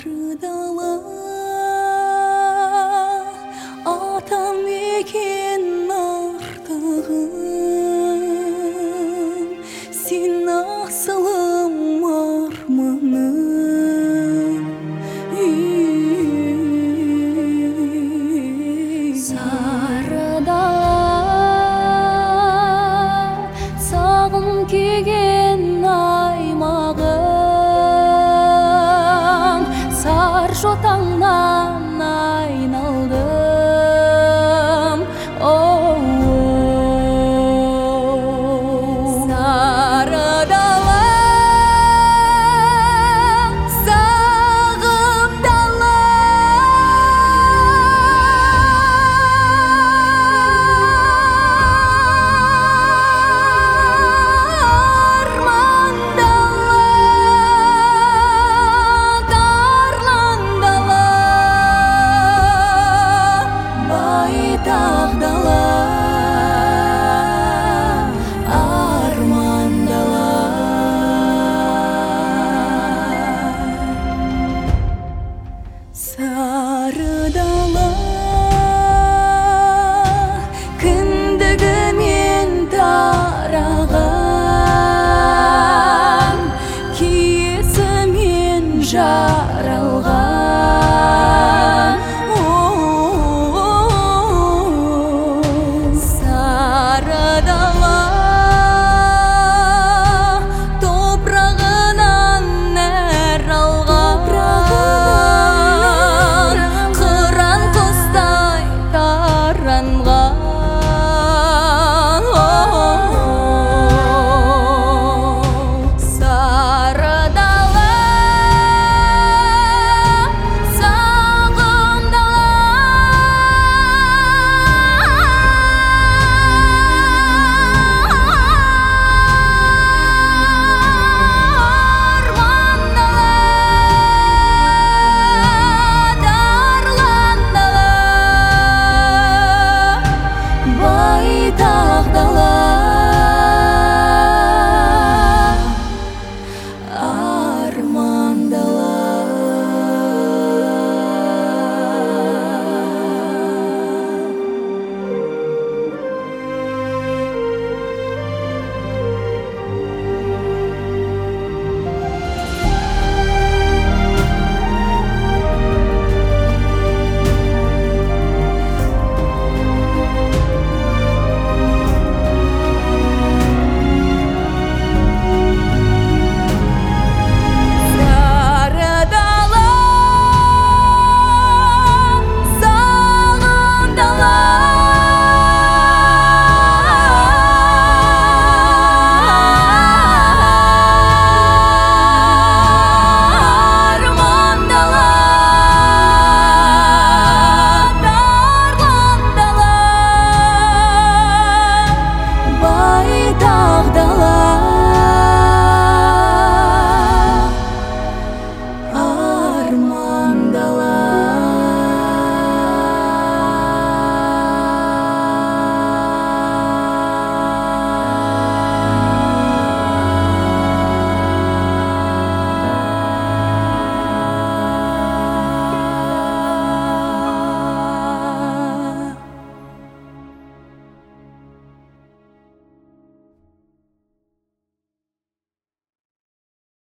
Сары дала атам екен артығым, сен асылым арманым. Сары дала сағым кеген аймағым, сар жотаңнан айналдым. Сары дала сағым дала, арман дала, тарлан дала, байтақ дала, арман дала. Сары дала кіндігімен тараған, киесімен жаралған. Сары дала топырағынан нәр алған, қыран құстай таранған. Сары дала сағым дала, арман дала, тарлан дала, байтақ дала,